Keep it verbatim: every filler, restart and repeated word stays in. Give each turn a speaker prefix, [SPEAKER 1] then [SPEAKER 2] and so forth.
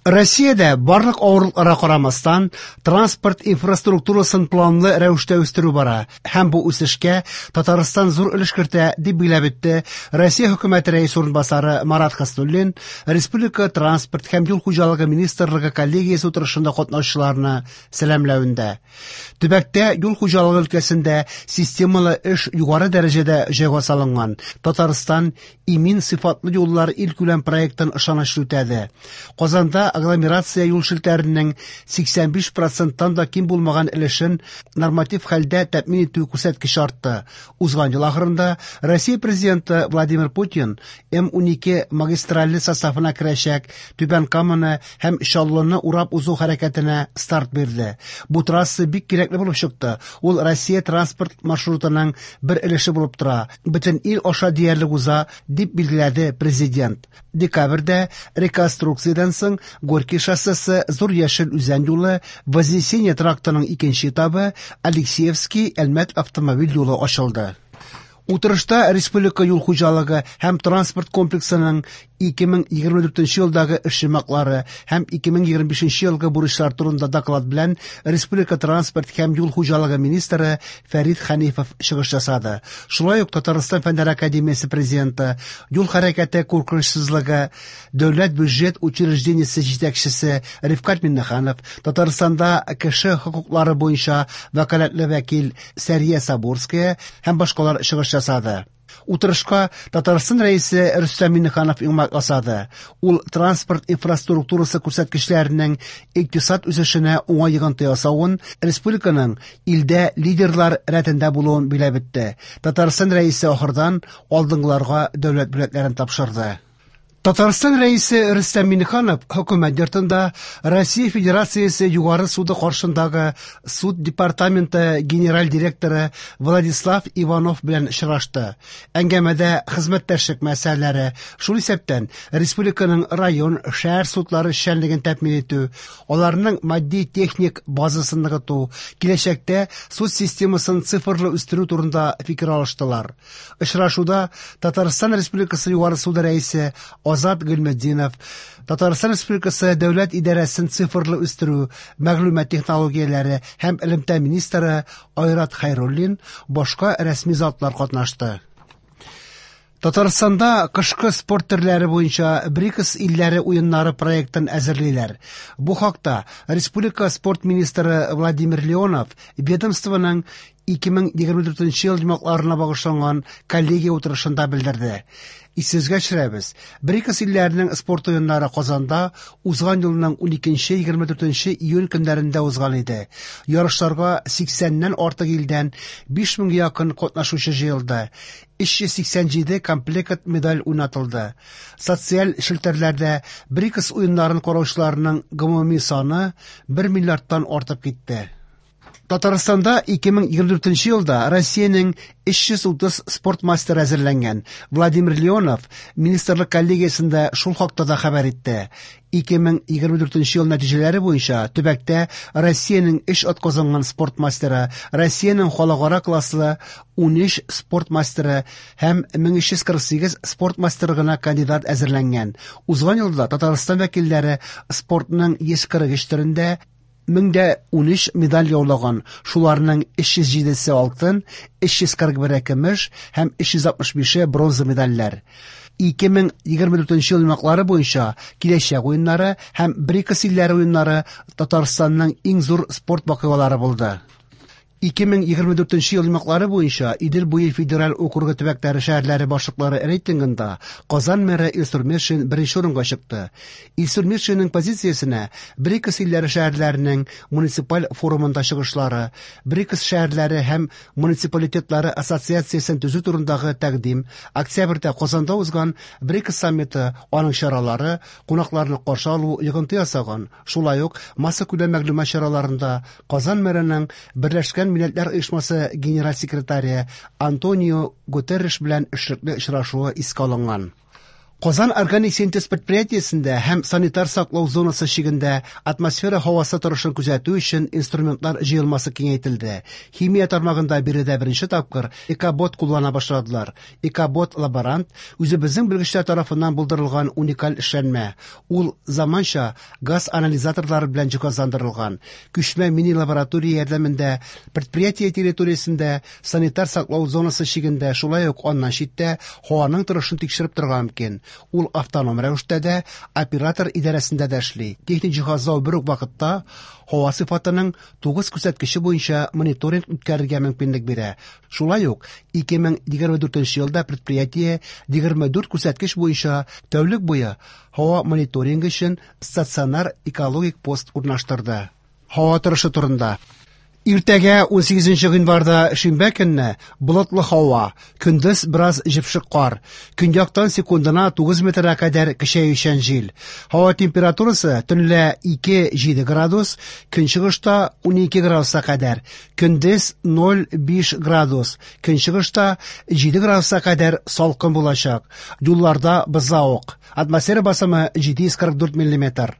[SPEAKER 1] Россиядә барлык авырлыкларга карамастан транспорт инфраструктурасын планлы рәвештә үстерү бара һәм бу үсешкә Татарстан зур өлеш кертә дип билгеләп үтте Россия хөкүмәте рәис урынбасары Марат Хаснуллин Республика транспорт һәм юл хуҗалыгы министрлыгы коллегиясе утырышында катнашучыларны сәламләвендә. Төбәктә юл хуҗалыгы өлкәсендә системалы эш югары дәрәҗәдә җайга салынган. Татарстан имин сыйфатлы юллар илкүләм проектын ышанычлы үтәде. Казанда агломерация юл шелтәренең сиксән биш проценттан да ким булмаган өлешен норматив хәлдә тәэмин итү күрсәткече артты. Узган ел ахырында Россия президенты Владимир Путин эм унике магистральле составына керәчәк Түбән Каманы һәм Чаллыны урап узу хәрәкәтенә старт бирде. Бу трасса бик кирәкле булып чыкты. Ул Россия транспорт маршрутының бер өлеше булып тора. Бөтен ил аша диярлек уза дип билгеләде президент. Декабрьдә реконструкциядән соң Горький шоссесы, Зур Яшел үзән юлы, Вознесение трактының икенче этабы, Алексеевский Әлмәт автомобиль юлы ачылды. Утырышта Республика юл хуҗалыгы һәм транспорт комплексының ике мең егерме дүртенче елдагы эшчәнлекләре һәм ике мең егерме бишенче елгы бурычлар турында доклад белән Республика транспорт һәм юл хуҗалыгы министры Фәрит Хәнифов чыгыш ясады. Шулай ук Татарстан Фәннәр академиясе президенты, юл хәрәкәте куркынычсызлыгы дәүләт бюджет учреждениесе җитәкчесе Рифкат Миннеханов, Татарстанда кеше хокуклары буенча вәкаләтле вәкил Сәрия Сабурская һәм башкалар чыгыш ясады. Утырышка Татарстан рәисе Рөстәм Миннеханов иңмак ясады. Ул транспорт инфраструктурасы күрсәткечләренең икътисад үсешенә уңай йогынты ясавын, республиканың илдә лидерлар рәтендә булуын билгеләп үтте. Татарстан рәисе ахырдан алдынгыларга дәүләт бүләкләрен тапшырды. Татарстан рәисе Рөстәм Миннеханов хөкүмәт йортында Россия Федерациясе югары суды каршындагы суд департаменты генераль директоры Владислав Иванов белән очрашты. Әңгәмәдә хезмәттәшлек мәсьәләләре, шул исәптән республиканың район, шәһәр судлары эшчәнлеген тәэмин итү, аларның матди-техник базасын ныгыту, киләчәктә суд системасын цифрлы үстерү турында фикер алыштылар. Очрашуда Татарстан Республикасы югары суды рәисе Азат Гөлмәдинов, Татарстан Республикасы дәүләт идарәсен цифрлы үстерү, мәгълүмат технологияләре һәм элемтә министры Айрат Хәйруллин башка рәсми затлар катнашты. Татарстанда кышкы спорт төрләре буенча БРИКС илләре уеннары проектын әзерлиләр. Бу хакта Республика спорт министры Владимир Леонов ведомствоның ике мең егерме дүртенче ел җомгакларына багышланган коллегия утырышында белдерде. Исезгә төшерәбез. БРИКС илләренең спорт уеннары Казанда узган елның уникенче - егерме дүртенче июнь көннәрендә узган иде. Ярышларга сиксәннән артык илдән биш меңгә якын катнашучы җыелды. өч йөз сиксән җиде комплект медаль уйнатылды. Социаль шелтәрләрдә БРИКС уеннарын караучыларның гомуми саны бер миллиардтан артып китте. Татарстанда ике мең егерме дүртенче елда Россиянең өч йөз утыз спорт мастеры әзерләнгән. Владимир Леонов министрлык коллегиясендә шул хакта да хәбәр итте. ике мең егерме дүртенче ел нәтиҗәләре буенча төбәктә Россиянең өч атказанган спорт мастеры, Россиянең халыкара класслы ун өч спорт мастеры һәм мең өч йөз кырык сигез спорт мастерыгына кандидат әзерләнгән. Узган елда Татарстан вәкилләре спортның йөз кырык өч төрендә мең дә ун өч медаль яулаган. Шуларның өч йөз җидесе алтын, өч йөз кырык бер көмеш һәм өч йөз алтмыш бише бронза медальләр. ике мең егерме дүртенче ел җомгаклары буенча киләчәк уеннары һәм БРИКС илләре уеннары Татарстанның иң зур спорт вакыйгалары булды. ике мең егерме дүртенче ел җомгаклары буенча Идел буе федераль округы төбәкләре шәһәрләре башлыклары рейтингында Казан мэры Илсур Метшин беренче урынга чыкты. Илсур Метшинның позициясенә БРИКС илләре шәһәрләренең муниципаль форумында чыгышлары, БРИКС шәһәрләре һәм муниципалитетлары ассоциациясен төзү турындагы тәкъдим, октябрьдә Казанда узган БРИКС саммиты, аның чаралары, кунакларны каршы алу йогынты ясаган. Шулай ук масса күләм мәгълүмат чараларында Казан мэрының Берләшкән Милләтләр оешмасы генераль секретаре Антонио Гутерреш белән эшлекле очрашуы искә алынган. Казан органик синтез предприятиесендә һәм санитар саклау зонасы шигендә атмосфера һавасы торышын күзәтү өчен инструментлар җыелмасы киңәйтелде. Химия тармагында биредә беренче тапкыр Экобот куллана башладылар. Экобот лаборант үзебезнең белгечләр тарафыннан булдырылган уникаль эшләнмә. Ул заманча газ анализаторлары белән җиһазландырылган. Күчмә мини лаборатория ярдәмендә предприятие территориясендә санитар саклау зонасы шигендә шулай ук аннан читтә һаваның торышын тикшереп торган мөмкин. Ул автоном рәвештә дә оператор идарәсендә дә эшли. Техник җиһазлау бер үк вакытта һава сыйфатының тугыз күрсәткече буенча мониторинг үткәрергә мөмкинлек бирә. Шулай ук ике мең егерме дүртенче елда предприятие егерме дүрт күрсәткеч буенча тәүлек буе һава мониторингы өчен стационар экологик пост урнаштырды. Һава торышы турында. Иртәгә унсигезенче гыйнварда шимбә көнне болытлы һава, көндез бераз җепшек кар, көньяктан секундына тугыз метрга кадәр көчәючән җил. Һава температурасы төнлә ике-җиде градус, көнчыгышта унике градуска кадәр, көндез ноль биш градус, көнчыгышта җиде градуска кадәр салкын булачак. Юлларда бозауык. Атмосфера басымы җиде йөз кырык дүрт миллиметр.